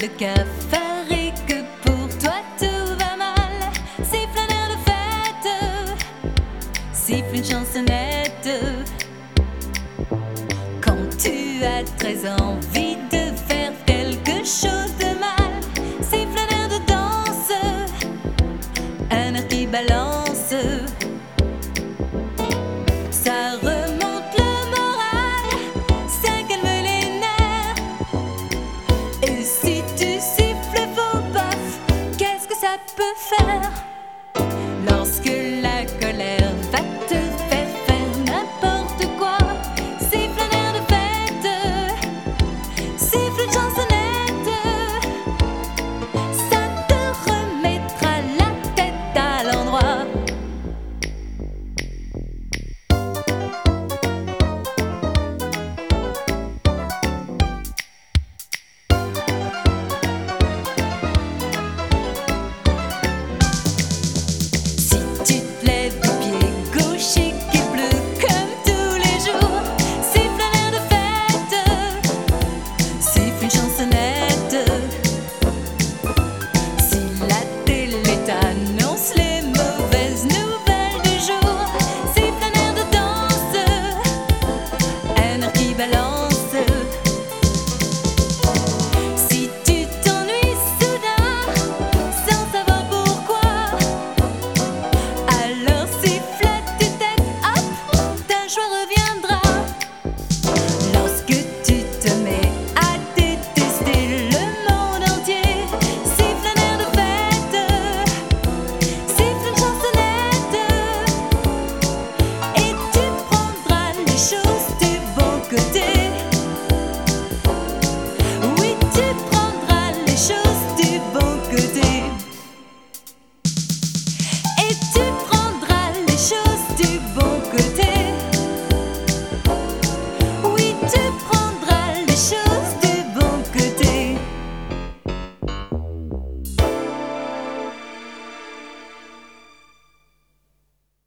de cafard et que pour toi tout va mal. Siffle un air de fête, siffle une chansonnette. Quand tu as très envie de faire quelque chose de mal, siffle un air de danse, un air qui balance. Ça remonte le moral, ça calme les nerfs. Et si tu siffles faux bof, qu'est-ce que ça peut faire?